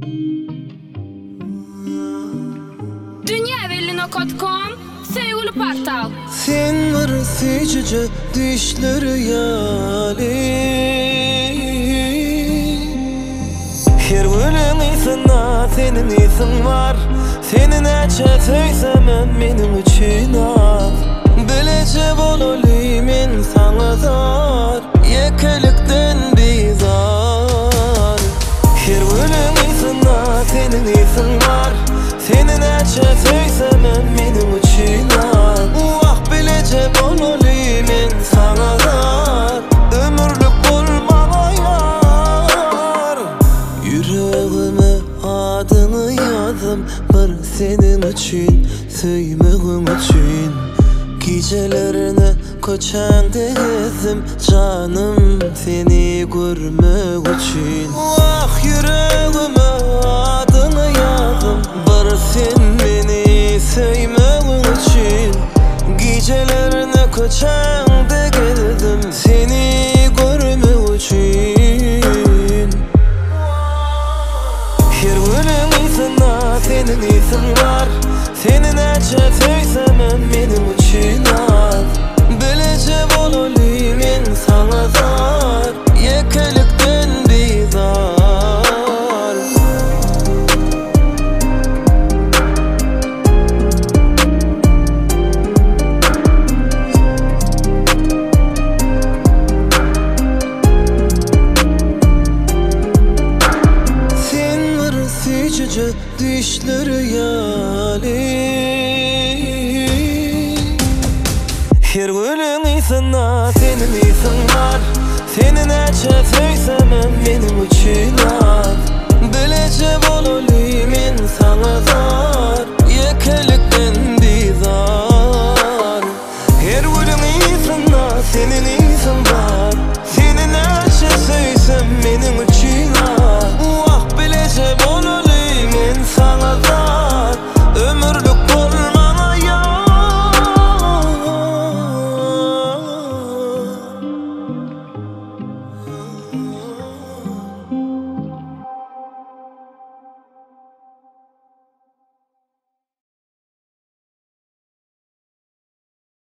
Dünyavelino.com Sevgili portal. Sen var seçici düşleri yali. Her ölüm insana senin isin var. Senin açı söysem benim için ağır. Bilece bololuyum insana zor. Yekelikten bizar. Her ölüm insana senin isin var. Senin açı söysem benim için ağır. Vah bilece bololuyum insana zor. Ömürlük bulmama yar. Yüreğime adını yazdım bir senin için, sevmeğin için. Gecelerine koçanda gezdim canım seni görmek için. Vah yüreğime adını yazdım bir sen beni sevmeğin için. Gecelerine koçanda gezdim seni görmek için. Her ölüm insana senin isin var. Senin açı söysem benim için ağır. Bilece bololuyum insana zor. Yekelikten bizar. Sen var seçici düşleri yali. Her ölüm insana senin isin var. Senin açı söysem benim için ağır. Bilece bololuyum insana zor. Yekelikten bizar. Her ölüm insana senin isin var. Senin açı söysem benim için ağır. Vah bilece